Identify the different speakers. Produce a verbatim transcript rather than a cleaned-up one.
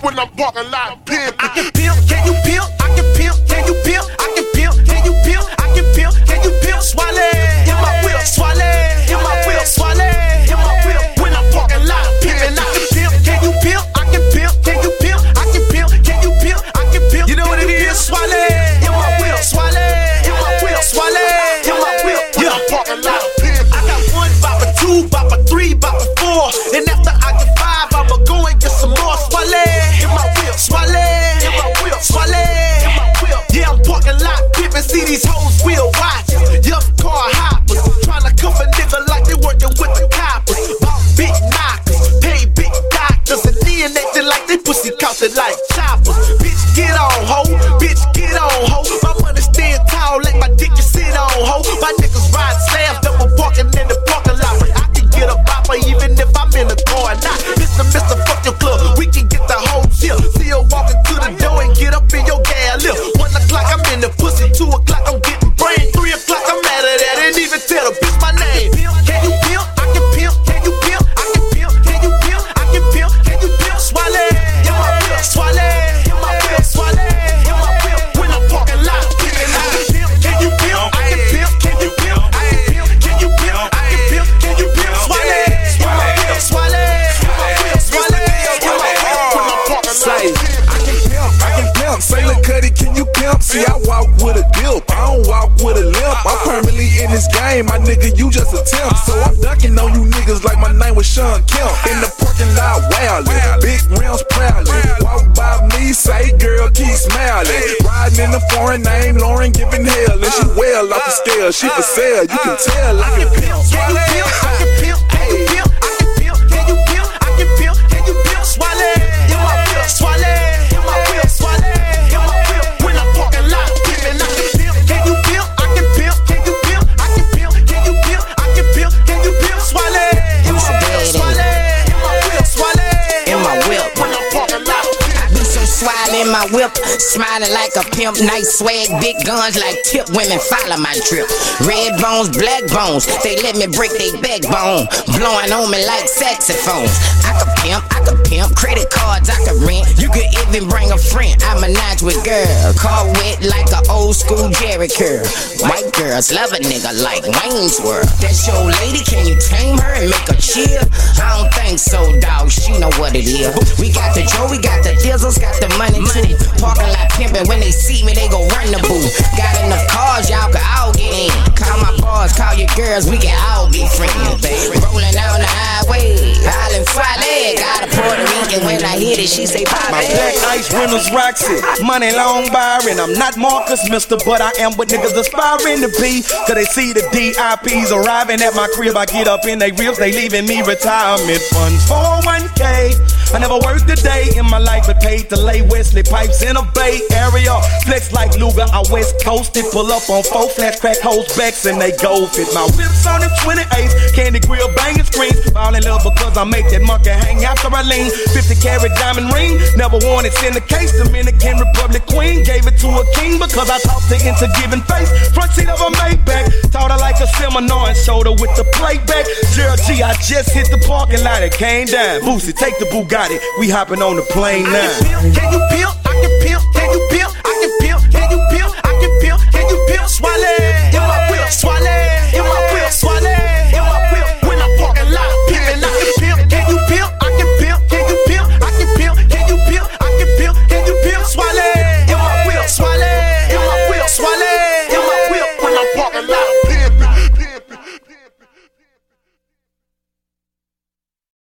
Speaker 1: when I'm parking lot pimp.
Speaker 2: I can pimp, can you pimp? I can pimp, can you pimp? I can pimp, can you pimp? I can pimp, can you pimp? Swallow in my whip, swallow in my whip, swallow in my whip when I'm parking lot pimping. I can pimp, can you pimp? I can pimp, can you pimp? I can pimp, can you pimp? I can pimp. You know what it is? Swallow in my whip, swallow in my whip, swallow in my whip when I'm parking lot pimping. I got one bop a two, bop a three, bop a four, and after I get five, I'ma go and get some more. Swallow in my whip, swallow in my whip, swallow in my whip. Yeah, I'm parking lot pimping. See these hoes wheel watches, young car hoppers, tryna cuff a nigga like they working with the coppers. Bought big knockers, pay big doctors, and neonated like they pussy counted like choppers. Bitch, get on, ho. Bitch, get on, ho. My money stand tall like my dick can sit on, ho. My niggas ride slabs, double parking in the parking lot. But I can get a bopper even if I'm in the car or not. Mister Mister Fuck your club, we can get the whole shit. See her walking to the door and get up in your gas lift. One o'clock I'm in the pussy, two o'clock I'm getting brain, three o'clock I'm mad at that. Ain't even tell the bitch my name. Can you pimp? I can pimp. Can you pimp? I can pimp. Can you pimp? I can pimp. Can you pimp? Swallow in my whip, swallow in my whip, swallow in my whip when I'm parking lot pimping. I can pimp. Can you pimp? I can pimp. Can you pimp? I can pimp. Can you pimp? I can pimp. Can you pimp? Swallow in my whip, swallow in my whip, swallow in my whip when I'm parking lot pimping.
Speaker 3: I can pimp. I can pimp. Say, look, Cuddy, can you pimp? See, I walk with a dip. I don't walk with a limp. I'm permanently in this game, my nigga, you just a temp. So I'm ducking on you niggas like my name was Sean Kemp. In the parking lot, wildin', big rims proudly. Walk by me, say, girl, keep smiling. Riding in the foreign name, Lauren giving hell. And she well off the scale, she for sale, you can tell. I can pimp,
Speaker 2: can you pimp? I can pimp, can you pimp? I can pimp, can you pimp? I can pimp, can you pimp? Swallow in my whip, swallow in my whip, swallow in my whip when I'm parking lot pimping. I can pimp, can you pimp? I can pimp, can you pimp? I can pimp, can you pimp? I can pimp, can you pimp? Swallow in my whip, swallow in my whip, swallow in my whip when I'm parking lot pimping.
Speaker 4: Swile in my whip, smiling like a pimp, nice swag, big guns like tip. Women follow my drip. Red bones, black bones, they let me break their backbone, blowing on me like saxophones. I could pimp, I could pimp, credit cards I could rent. You could even bring a friend. I'm a notch with girl, car wet like an old school Jerry curl. White girls love a nigga like Wayne's World. That's your lady, can you tame her and make her chill? I don't think so, dawg. She know what it is. We got the Joe, we got the Dizzles, got the money too. Parking lot pimping, when they see me, they go run the booth. Got enough cars, y'all can all get in. Call my bars, call your girls, we can all be friends, baby. Rolling down the highway, Island Friday. Got a Puerto Rican, when I hit it, she say pop.
Speaker 5: My black ice winners Roxy, money long Byron. I'm not Marcus, mister, but I am what niggas aspiring to be. Cause they see the D I Ps arriving at my crib. I get up in they ribs, they leaving me retirement funds. four oh one k, I never worked a day in my life, but paid to lay Wesley pipes in a Bay Area. Flex like Luger, I West Coasted. Pull up on four flats, crack hoes backs, and they go fit. My whips on them twenty-eights, candy grill banging screens. Fall in love because I make that monkey hang after I lean. fifty carat diamond ring, never worn it in the case. Dominican Republic queen, gave it to a king because I talked her into giving face. Front seat of a Maybach, taught her like a seminar and showed her with the playback. Gerald G, I just hit the parking lot, it came down. Boosie, take the Bugatti, we hopping on the plane now.
Speaker 2: Can you pimp? I can pimp.